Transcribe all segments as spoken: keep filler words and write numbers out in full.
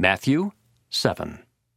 Matthew seven.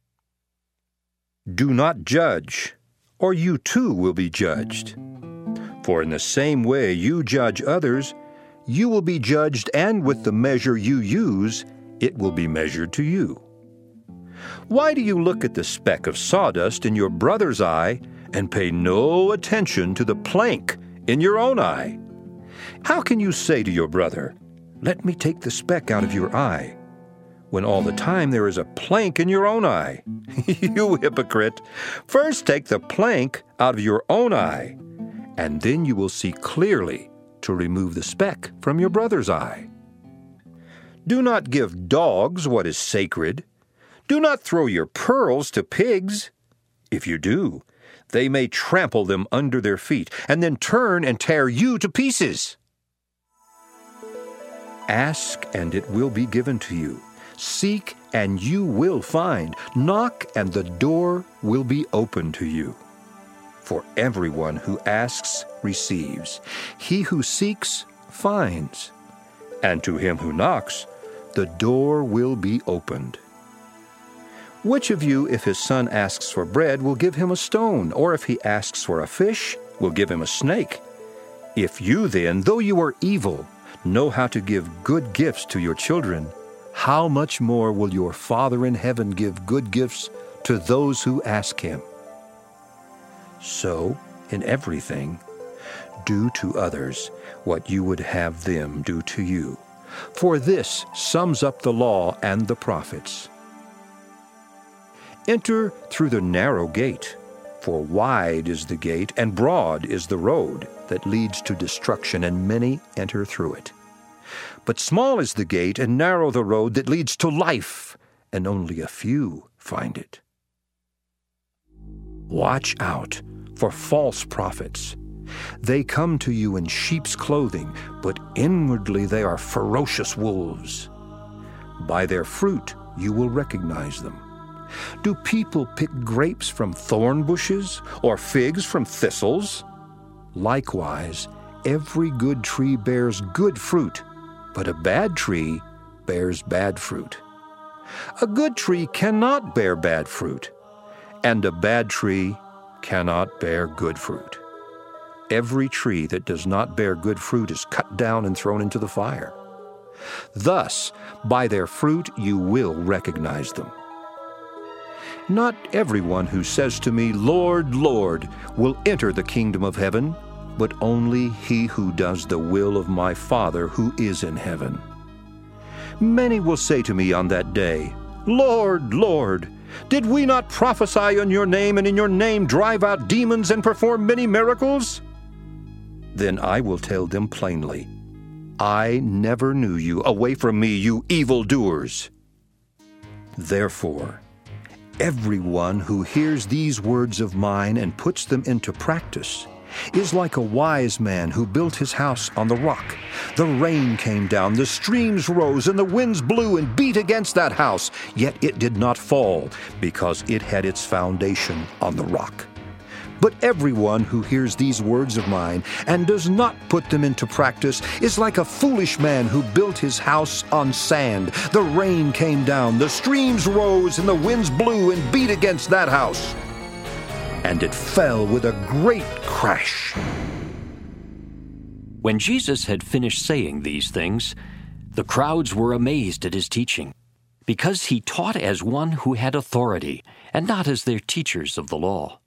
Do not judge, or you too will be judged. For in the same way you judge others, you will be judged, and with the measure you use, it will be measured to you. Why do you look at the speck of sawdust in your brother's eye and pay no attention to the plank in your own eye? How can you say to your brother, "Let me take the speck out of your eye," when all the time there is a plank in your own eye? You hypocrite! First take the plank out of your own eye, and then you will see clearly to remove the speck from your brother's eye. Do not give dogs what is sacred. Do not throw your pearls to pigs. If you do, they may trample them under their feet, and then turn and tear you to pieces. Ask, and it will be given to you. Seek, and you will find. Knock, and the door will be opened to you. For everyone who asks receives. He who seeks finds. And to him who knocks, the door will be opened. Which of you, if his son asks for bread, will give him a stone? Or if he asks for a fish, will give him a snake? If you then, though you are evil, know how to give good gifts to your children, how much more will your Father in heaven give good gifts to those who ask him? So, in everything, do to others what you would have them do to you. For this sums up the law and the prophets. Enter through the narrow gate, for wide is the gate and broad is the road that leads to destruction, and many enter through it. But small is the gate and narrow the road that leads to life, and only a few find it. Watch out for false prophets. They come to you in sheep's clothing, but inwardly they are ferocious wolves. By their fruit you will recognize them. Do people pick grapes from thorn bushes, or figs from thistles? Likewise, every good tree bears good fruit, but a bad tree bears bad fruit. A good tree cannot bear bad fruit, and a bad tree cannot bear good fruit. Every tree that does not bear good fruit is cut down and thrown into the fire. Thus, by their fruit you will recognize them. Not everyone who says to me, "Lord, Lord," will enter the kingdom of heaven, but only he who does the will of my Father who is in heaven. Many will say to me on that day, "Lord, Lord, did we not prophesy in your name, and in your name drive out demons and perform many miracles?" Then I will tell them plainly, "I never knew you. Away from me, you evildoers." Therefore, everyone who hears these words of mine and puts them into practice is like a wise man who built his house on the rock. The rain came down, the streams rose, and the winds blew and beat against that house, yet it did not fall, because it had its foundation on the rock. But everyone who hears these words of mine and does not put them into practice is like a foolish man who built his house on sand. The rain came down, the streams rose, and the winds blew and beat against that house, and it fell with a great crash. When Jesus had finished saying these things, the crowds were amazed at his teaching, because he taught as one who had authority, and not as their teachers of the law.